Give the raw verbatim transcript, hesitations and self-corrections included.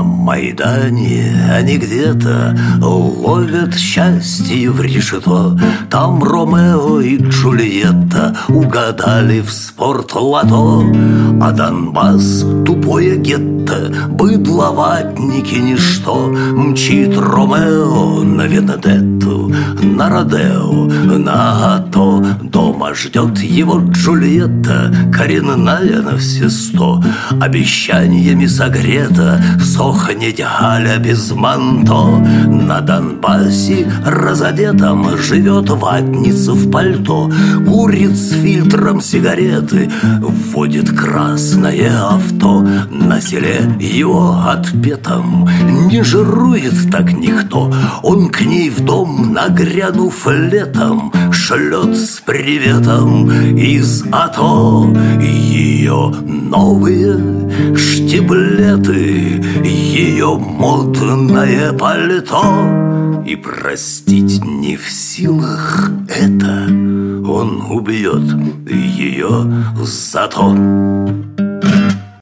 на Майдане они где-то ловят счастье в решето. Там Ромео и Джульетта угадали в спорт-лото. А Донбасс — тупое гетто, быдловатники ничто. Мчит Ромео на Венедетту, на Родео, на Ато. Дома ждет его Джульетта, коренная на все сто. Обещаниями согрета сохнет Галя без манто. На Донбассе разодетом живет ватница в пальто. Курит с фильтром сигареты, вводит красное авто. На селе его отпетом не жирует так никто. Он к ней в дом, нагрянув летом, шлет с приветом из АТО ее новые штиблеты, ее модное пальто. И простить не в силах это, он убьет ее зато.